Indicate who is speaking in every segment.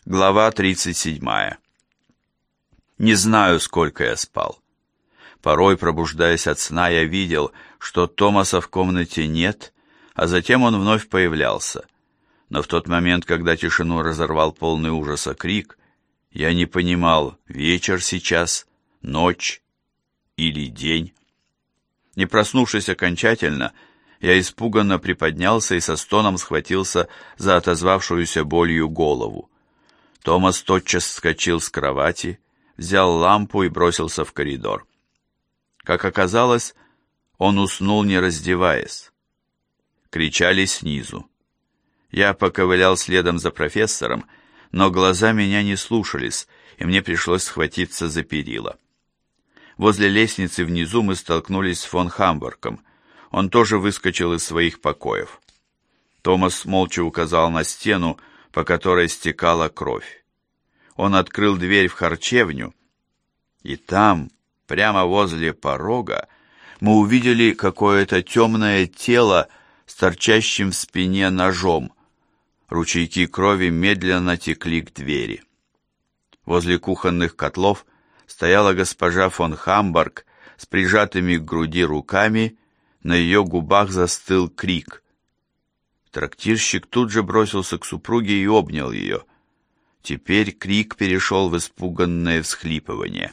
Speaker 1: Глава 37. Не знаю, сколько я спал. Порой, пробуждаясь от сна, я видел, что Томаса в комнате нет, а затем он вновь появлялся. Но в тот момент, когда тишину разорвал полный ужаса крик, я не понимал, вечер сейчас, ночь или день. Не проснувшись окончательно, я испуганно приподнялся и со стоном схватился за отозвавшуюся болью голову. Томас тотчас вскочил с кровати, взял лампу и бросился в коридор. Как оказалось, он уснул, не раздеваясь. Кричали снизу. Я поковылял следом за профессором, но глаза меня не слушались, и мне пришлось схватиться за перила. Возле лестницы внизу мы столкнулись с фон Хамбургом. Он тоже выскочил из своих покоев. Томас молча указал на стену, по которой стекала кровь. Он открыл дверь в харчевню, и там, прямо возле порога, мы увидели какое-то темное тело с торчащим в спине ножом. Ручейки крови медленно текли к двери. Возле кухонных котлов стояла госпожа фон Хамбург с прижатыми к груди руками, на ее губах застыл крик. Трактирщик тут же бросился к супруге и обнял ее. Теперь крик перешел в испуганное всхлипывание.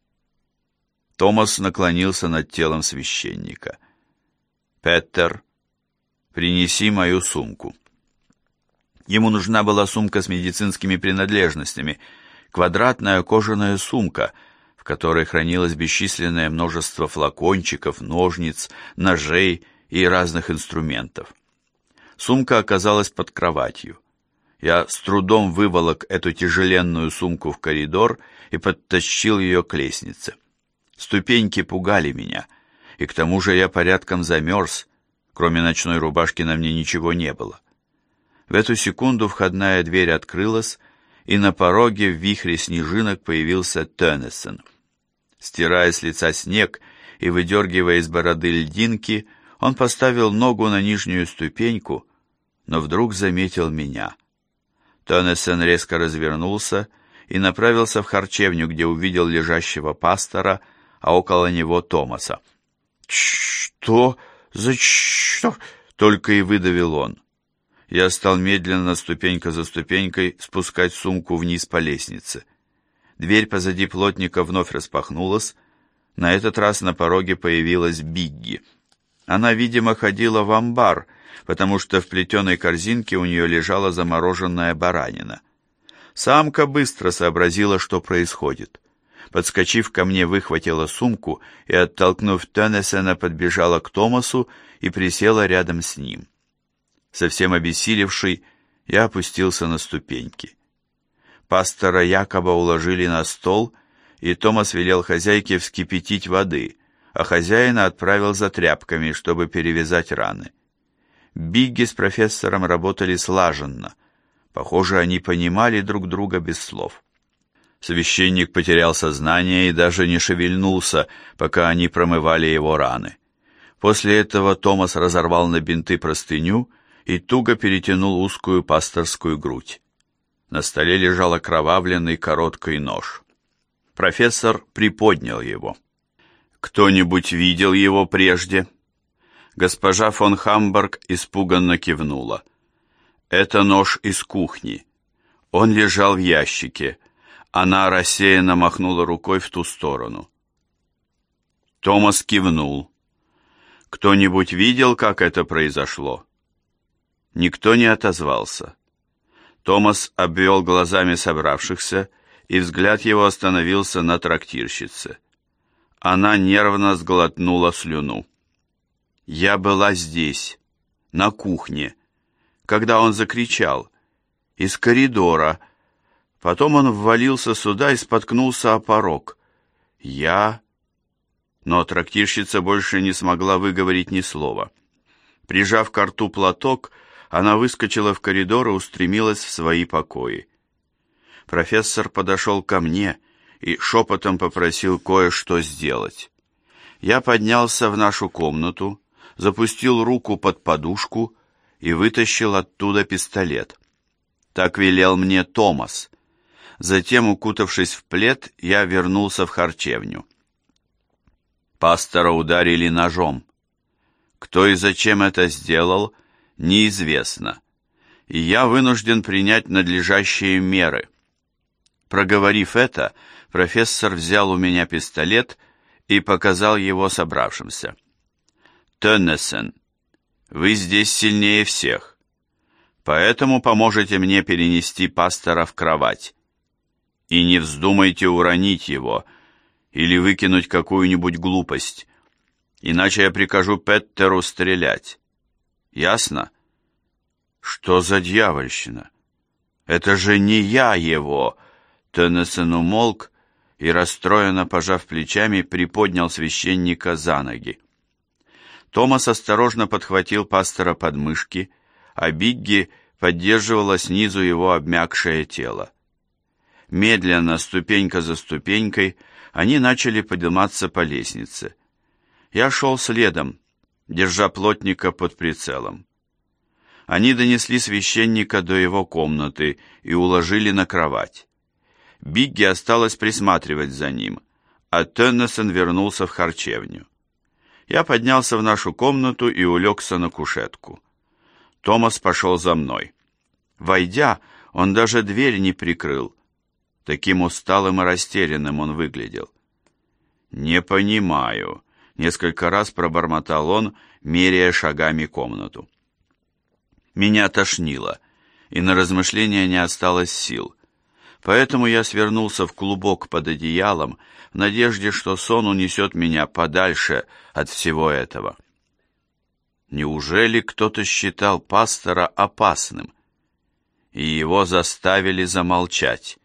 Speaker 1: Томас наклонился над телом священника. «Петер, принеси мою сумку». Ему нужна была сумка с медицинскими принадлежностями, квадратная кожаная сумка, в которой хранилось бесчисленное множество флакончиков, ножниц, ножей и разных инструментов. Сумка оказалась под кроватью. Я с трудом выволок эту тяжеленную сумку в коридор и подтащил ее к лестнице. Ступеньки пугали меня, и к тому же я порядком замерз, кроме ночной рубашки на мне ничего не было. В эту секунду входная дверь открылась, и на пороге в вихре снежинок появился Теннисон. Стирая с лица снег и выдергивая из бороды льдинки, он поставил ногу на нижнюю ступеньку, но вдруг заметил меня. Теннисон резко развернулся и направился в харчевню, где увидел лежащего пастора, а около него Томаса. «Что? Зачем?» — только и выдавил он. Я стал медленно, ступенька за ступенькой, спускать сумку вниз по лестнице. Дверь позади плотника вновь распахнулась. На этот раз на пороге появилась Бигги. Она, видимо, ходила в амбар, потому что в плетеной корзинке у нее лежала замороженная баранина. Самка быстро сообразила, что происходит. Подскочив ко мне, выхватила сумку и, оттолкнув Теннисона, подбежала к Томасу и присела рядом с ним. Совсем обессилевший, я опустился на ступеньки. Пастора Якоба уложили на стол, и Томас велел хозяйке вскипятить воды, а хозяина отправил за тряпками, чтобы перевязать раны. Бигги с профессором работали слаженно. Похоже, они понимали друг друга без слов. Священник потерял сознание и даже не шевельнулся, пока они промывали его раны. После этого Томас разорвал на бинты простыню и туго перетянул узкую пасторскую грудь. На столе лежал окровавленный короткий нож. Профессор приподнял его. «Кто-нибудь видел его прежде?» Госпожа фон Хамбург испуганно кивнула. «Это нож из кухни. Он лежал в ящике». Она рассеянно махнула рукой в ту сторону. Томас кивнул. «Кто-нибудь видел, как это произошло?» Никто не отозвался. Томас обвел глазами собравшихся, и взгляд его остановился на трактирщице. Она нервно сглотнула слюну. «Я была здесь, на кухне, когда он закричал, из коридора. Потом он ввалился сюда и споткнулся о порог. Я...» Но трактирщица больше не смогла выговорить ни слова. Прижав к рту платок, она выскочила в коридор и устремилась в свои покои. Профессор подошел ко мне и шепотом попросил кое-что сделать. Я поднялся в нашу комнату, запустил руку под подушку и вытащил оттуда пистолет. Так велел мне Томас, Затем, укутавшись в плед, я вернулся в харчевню. Пастора ударили ножом. Кто и зачем это сделал, неизвестно, и я вынужден принять надлежащие меры. Проговорив это, профессор взял у меня пистолет и показал его собравшимся. «Теннесон, вы здесь сильнее всех, поэтому поможете мне перенести пастора в кровать. И не вздумайте уронить его или выкинуть какую-нибудь глупость, иначе я прикажу Петтеру стрелять. Ясно?» «Что за дьявольщина? Это же не я его!» Теннесон умолк и, расстроенно пожав плечами, приподнял священника за ноги. Томас осторожно подхватил пастора под мышки, а Бигги поддерживала снизу его обмякшее тело. Медленно, ступенька за ступенькой, они начали подниматься по лестнице. Я шел следом, держа плотника под прицелом. Они донесли священника до его комнаты и уложили на кровать. Бигги осталось присматривать за ним, а Теннесон вернулся в харчевню. Я поднялся в нашу комнату и улегся на кушетку. Томас пошел за мной. Войдя, он даже дверь не прикрыл. Таким усталым и растерянным он выглядел. «Не понимаю», — несколько раз пробормотал он, меряя шагами комнату. Меня тошнило, и на размышления не осталось сил. Поэтому я свернулся в клубок под одеялом, в надежде, что сон унесет меня подальше от всего этого. Неужели кто-то считал пастора опасным, и его заставили замолчать?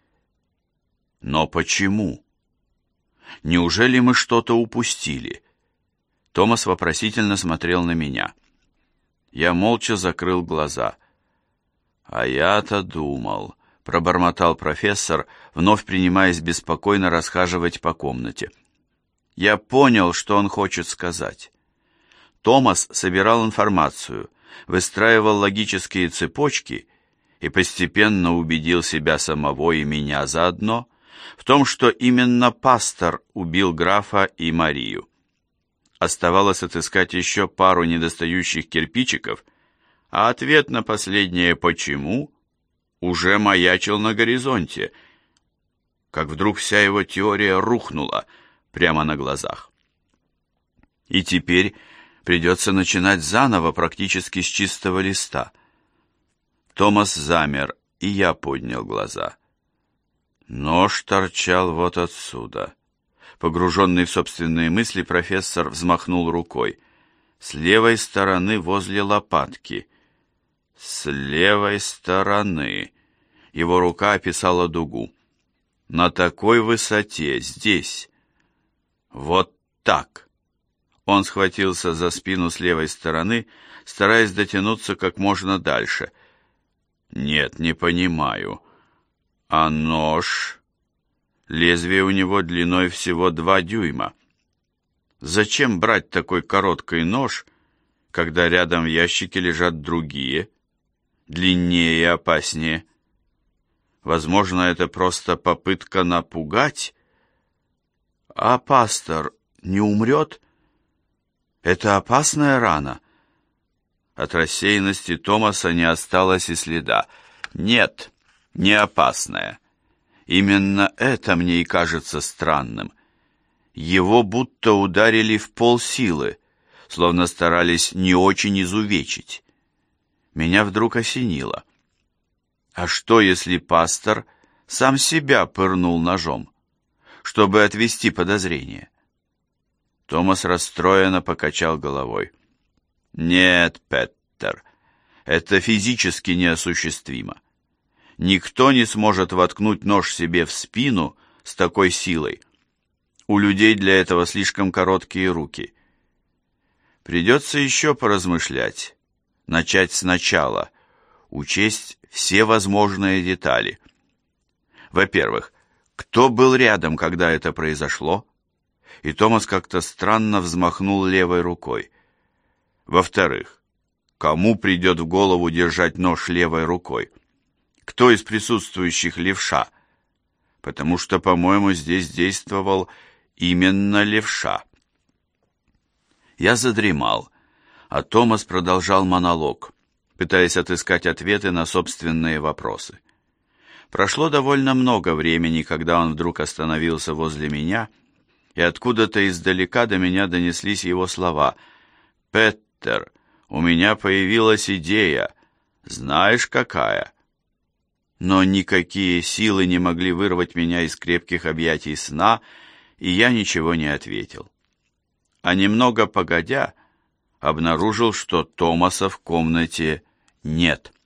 Speaker 1: Но почему? Неужели мы что-то упустили? Томас вопросительно смотрел на меня. Я молча закрыл глаза. «А я-то думал», — пробормотал профессор, вновь принимаясь беспокойно расхаживать по комнате. Я понял, что он хочет сказать. Томас собирал информацию, выстраивал логические цепочки и постепенно убедил себя самого и меня заодно в том, что именно пастор убил графа и Марию. Оставалось отыскать еще пару недостающих кирпичиков, а ответ на последнее «почему» уже маячил на горизонте, как вдруг вся его теория рухнула прямо на глазах. И теперь придется начинать заново, практически с чистого листа. Томас замер, и я поднял глаза. Нож торчал вот отсюда. Погруженный в собственные мысли, профессор взмахнул рукой. С левой стороны, возле лопатки. С левой стороны. Его рука описала дугу. На такой высоте, здесь. Вот так. Он схватился за спину с левой стороны, стараясь дотянуться как можно дальше. Нет, не понимаю. А нож... Лезвие у него длиной всего 2 дюйма. Зачем брать такой короткий нож, когда рядом в ящике лежат другие, длиннее и опаснее? Возможно, это просто попытка напугать? А пастор не умрет? Это опасная рана? От рассеянности Томаса не осталось и следа. Нет, не опасная. Именно это мне и кажется странным. Его будто ударили в полсилы, словно старались не очень изувечить. Меня вдруг осенило. А что, если пастор сам себя пырнул ножом, чтобы отвести подозрение? Томас расстроенно покачал головой. Нет, Петтер, это физически неосуществимо. Никто не сможет воткнуть нож себе в спину с такой силой. У людей для этого слишком короткие руки. Придется еще поразмышлять, начать сначала, учесть все возможные детали. Во-первых, кто был рядом, когда это произошло? И Томас как-то странно взмахнул левой рукой. Во-вторых, кому придет в голову держать нож левой рукой? Кто из присутствующих левша? потому что, по-моему, здесь действовал именно левша. Я задремал, а Томас продолжал монолог, пытаясь отыскать ответы на собственные вопросы. Прошло довольно много времени, когда он вдруг остановился возле меня, и откуда-то издалека до меня донеслись его слова: «Петтер, у меня появилась идея. Знаешь, какая?» Но никакие силы не могли вырвать меня из крепких объятий сна, и я ничего не ответил. А немного погодя, обнаружил, что Томаса в комнате нет.